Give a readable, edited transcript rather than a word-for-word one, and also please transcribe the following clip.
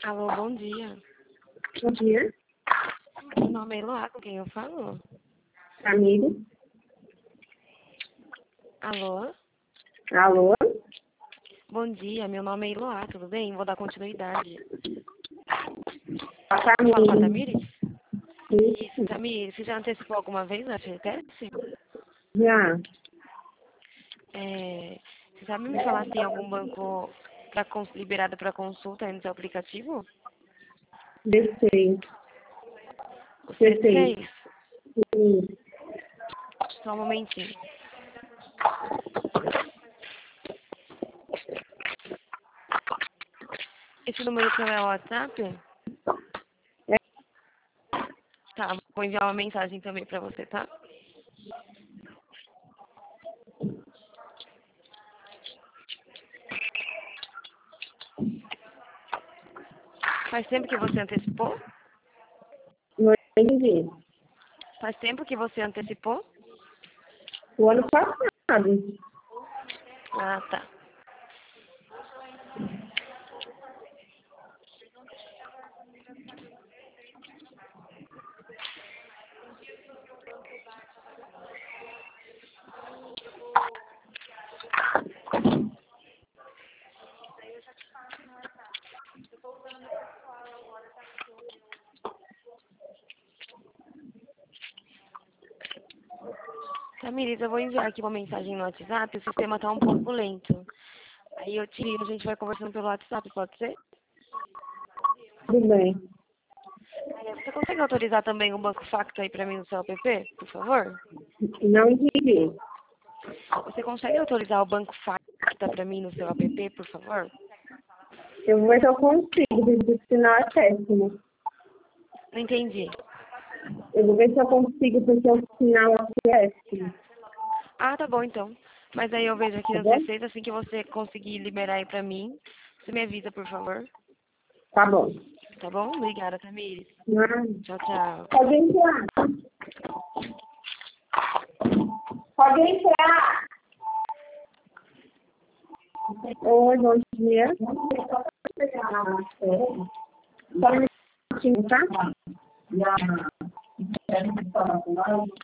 Alô, bom dia. Bom dia, Meu nome é Eloá, com quem eu falo? amigo. Alô? Alô? Bom dia, meu nome é Eloá, tudo bem? Vou dar continuidade. A Eu falo com a família. Tamires? Isso, Tamires, você já antecipou alguma vez na FGTS? Já. Você sabe me falar se tem algum banco liberado para consulta aí no seu aplicativo? D6. O C6. C6? Sim. Só um momentinho. Esse número seu é o WhatsApp? Tá, vou enviar uma mensagem também para você, tá? Faz tempo que você antecipou? Não entendi. Faz tempo que você antecipou? O ano passado. Ah, tá. Tamires, eu vou enviar aqui uma mensagem no WhatsApp, o sistema tá um pouco lento. Aí eu te ligo, a gente vai conversando pelo WhatsApp, pode ser? Tudo bem. Você consegue autorizar também o Banco Facto aí pra mim no seu app, por favor? Não entendi. Você consegue autorizar o Banco Facta pra mim no seu app, por favor? Eu vou ver se eu consigo, porque o sinal é péssimo. Não entendi. Eu vou ver se eu consigo, porque o sinal aqui é péssimo. Ah, tá bom então. Mas aí eu vejo aqui Tá no bom? C6, assim que você conseguir liberar aí pra mim, você me avisa, por favor. Tá bom. Tá bom? Obrigada, Tamires. Ah, Tchau, tchau. pode entrar. Pode entrar. Oi, bom dia. Só um minutinho, tá?